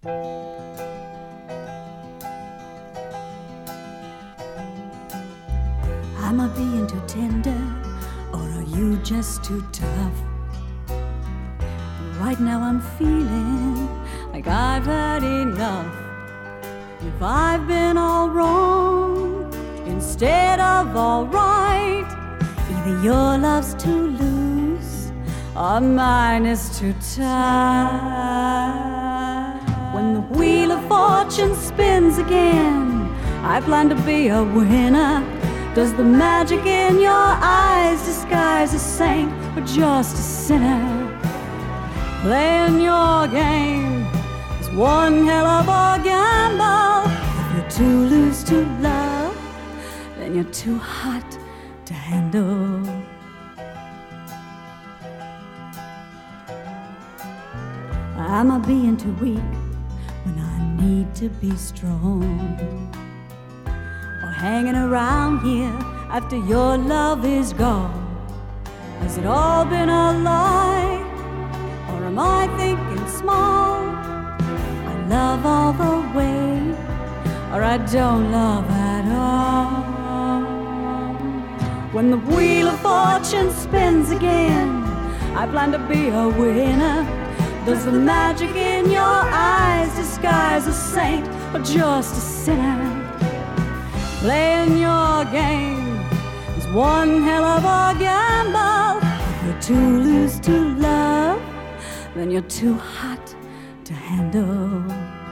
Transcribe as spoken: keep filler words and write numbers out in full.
Am I being too tender, or are you just too tough? Right now I'm feeling like I've had enough. If I've been all wrong instead of all right, either your love's too loose or mine is too tight. When the wheel of fortune spins again, I plan to be a winner. Does the magic in your eyes disguise a saint or just a sinner? Playing your game is one hell of a gamble. If you're too loose to love, then you're too hot to handle. Am I being too weak when I need to be strong? Or hanging around here after your love is gone? Has it all been a lie? Or am I thinking small? I love all the way, or I don't love at all. When the wheel of fortune spins again, I plan to be a winner. Does the magic in your eyes disguise a saint or just a sinner? Playing your game is one hell of a gamble. If you're too loose to love, then you're too hot to handle.